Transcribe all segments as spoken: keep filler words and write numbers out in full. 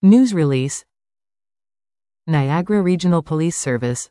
News release. Niagara Regional Police Service.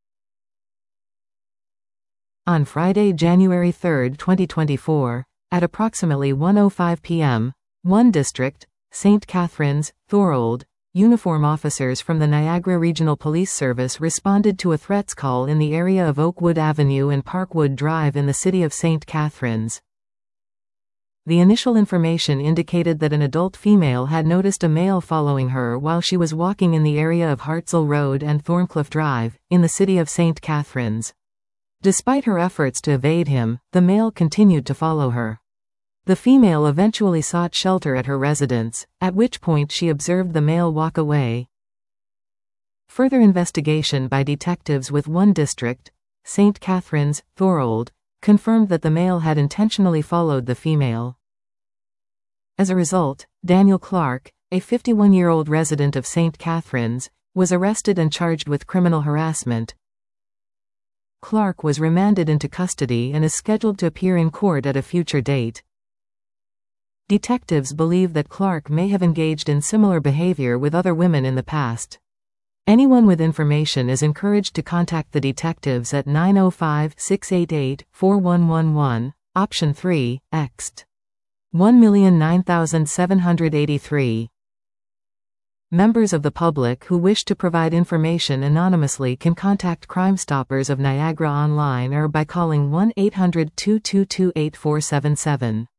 On Friday, January third, twenty twenty-four, at approximately one oh five p m, one District, Saint Catharines, Thorold, uniform officers from the Niagara Regional Police Service responded to a threats call in the area of Oakwood Avenue and Parkwood Drive in the city of Saint Catharines. The initial information indicated that an adult female had noticed a male following her while she was walking in the area of Hartzell Road and Thorncliffe Drive, in the city of Saint Catharines. Despite her efforts to evade him, the male continued to follow her. The female eventually sought shelter at her residence, at which point she observed the male walk away. Further investigation by detectives with one District, Saint Catharines, Thorold, confirmed that the male had intentionally followed the female. As a result, Daniel Clark, a fifty-one-year-old resident of Saint Catharines, was arrested and charged with criminal harassment. Clark was remanded into custody and is scheduled to appear in court at a future date. Detectives believe that Clark may have engaged in similar behavior with other women in the past. Anyone with information is encouraged to contact the detectives at nine oh five, six eight eight, four one one one, option three, ext. one million nine thousand seven hundred eighty-three. Members of the public who wish to provide information anonymously can contact Crime Stoppers of Niagara online or by calling one eight hundred, two two two, eight four seven seven.